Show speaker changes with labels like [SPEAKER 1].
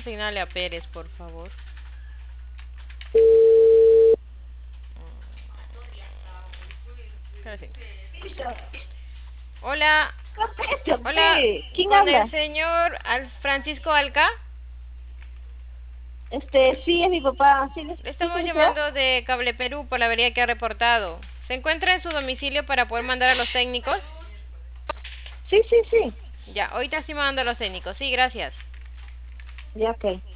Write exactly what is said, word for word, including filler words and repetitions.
[SPEAKER 1] asignarle a Pérez, por favor. Ahora sí. Hola. Hola,
[SPEAKER 2] ¿Quién
[SPEAKER 1] con el
[SPEAKER 2] habla?
[SPEAKER 1] señor Al Francisco Alca.
[SPEAKER 2] Este, sí, es mi papá. ¿Sí, le-
[SPEAKER 1] Le
[SPEAKER 2] sí se
[SPEAKER 1] estamos
[SPEAKER 2] desea?
[SPEAKER 1] llamando de Cable Perú por la avería que ha reportado. ¿Se encuentra en su domicilio para poder mandar a los técnicos?
[SPEAKER 2] Sí, sí, sí.
[SPEAKER 1] Ya, ahorita sí mando a los técnicos. Sí, gracias.
[SPEAKER 2] Ya, ok.